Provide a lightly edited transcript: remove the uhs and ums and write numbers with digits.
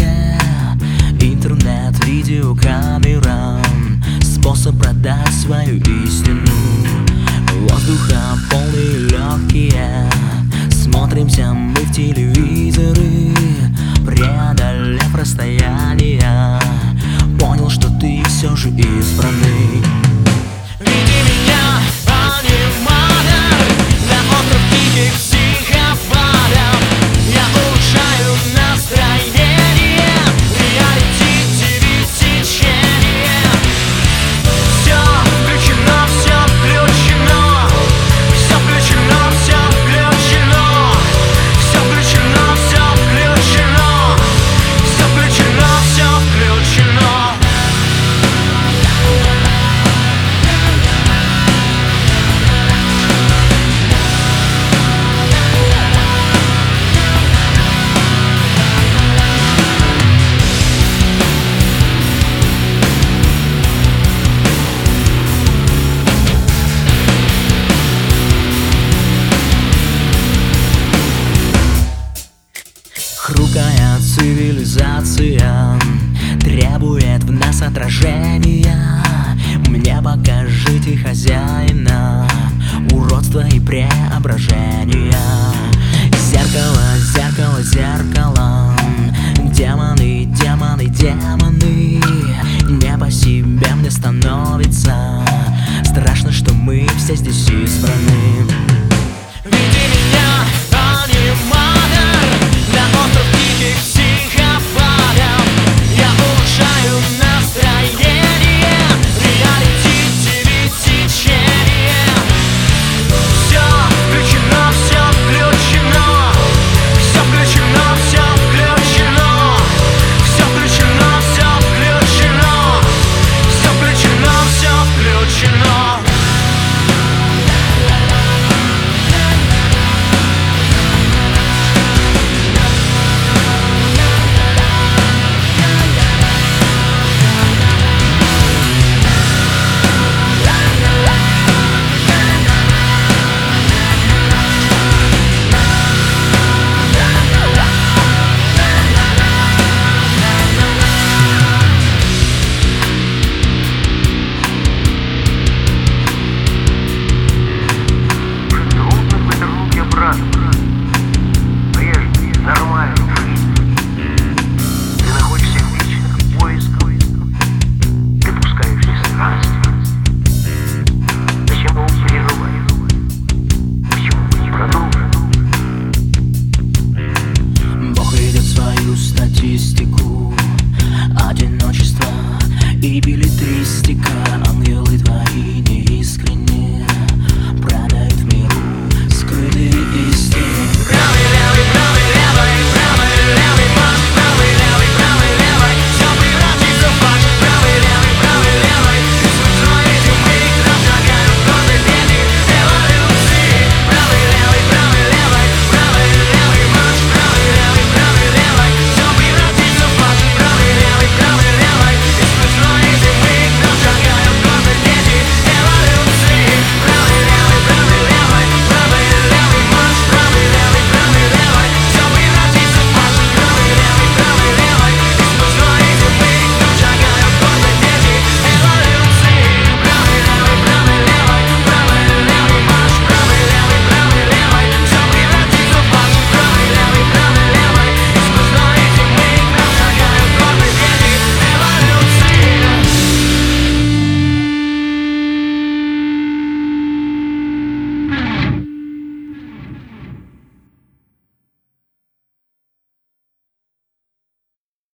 влияние. Интернет, видеокамера, способ продать свою истину. Воздуха полные легкие, смотримся мы в телевизоры. Преодолев расстояние, понял, что ты все же из страны. Веди меня, аниматор, на остров тихих психопатов. Я улучшаю настроение, реалити ТВ течение. Все включено, все включено, все включено, все включено, все включено, все включено, все включено, все включено. Хрупкая цивилизация требует в нас отражения. Мне покажите хозяина, уродства и преображения. Зеркало, зеркало, зеркало, демоны, демоны, демоны. Не по себе мне становится страшно, что мы все здесь из страны. Веди меня, аниматор, на остров тихих психопатов. Я улучшаю настроение, реалити ТВ течение. Все включено, все включено, все включено, все включено, все включено, все включено, все включено, все включено. Статистику, одиночество и беллетристика, ангелы твои.